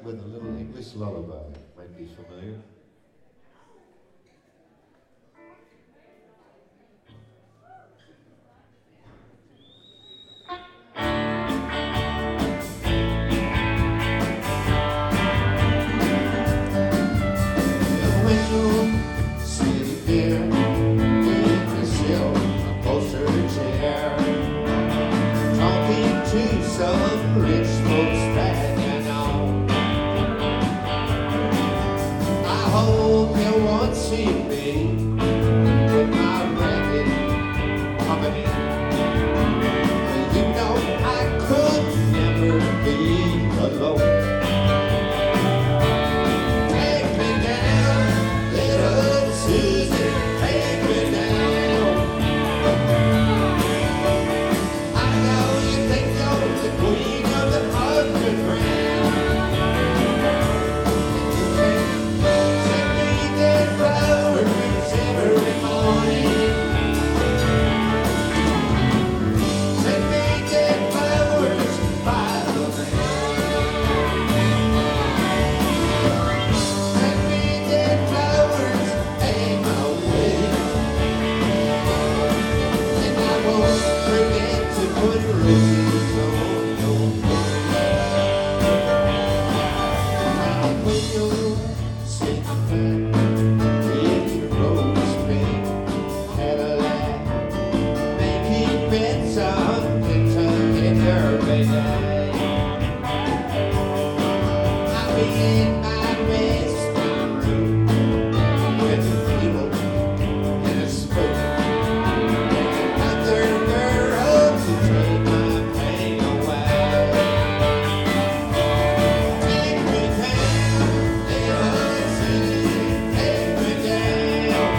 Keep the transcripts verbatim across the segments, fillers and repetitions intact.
with a little English lullaby. Might be familiar. Some rich folks that you know. I hope you won't see me with my ragged company. You know I could never be alone. Take me down, little Susie, take me down. I know you think you're the queen of the underground. You can send me dead flowers every morning. Send me dead flowers by the man. Send me dead flowers ain't my way. And I won't forget to put roses on your face. And when you're sitting back in your rose pink Cadillac, making bets on Kentucky Derby night, I'll be in my best room with a table and a spoon. Another girl to take my pain away. Take me down, little Susie, take me down.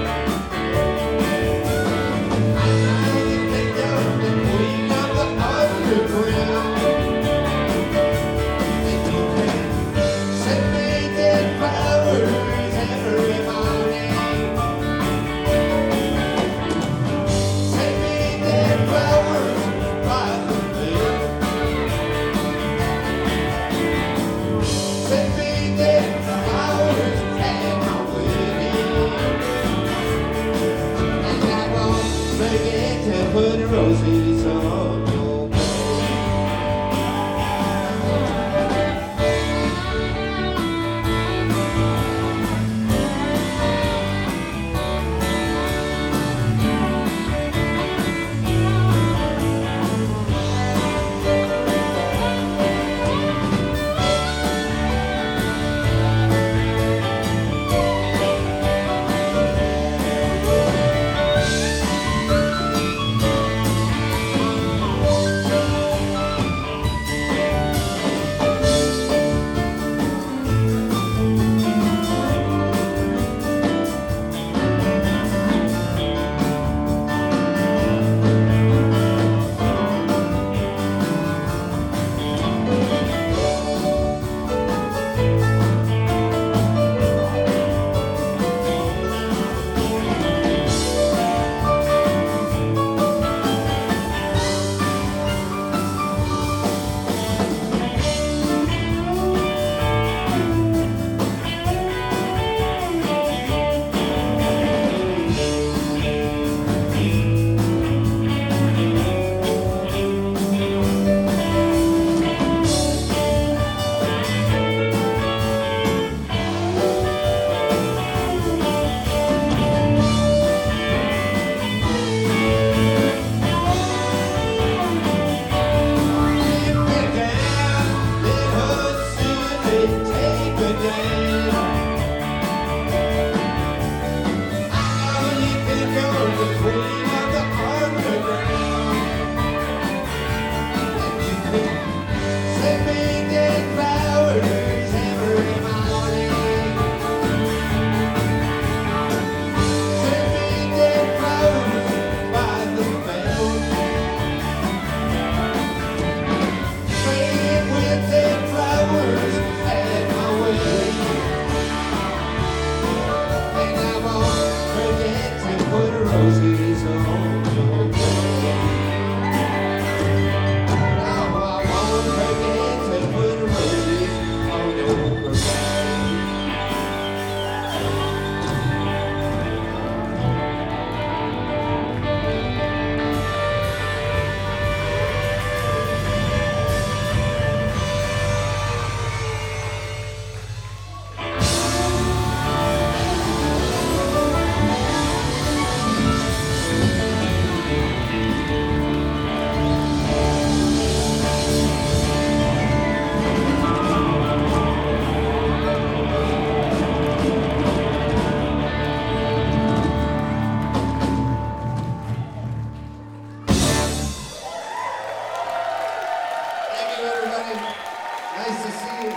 I know you think you're the queen of the underground. And you can send me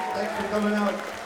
Thanks for coming out.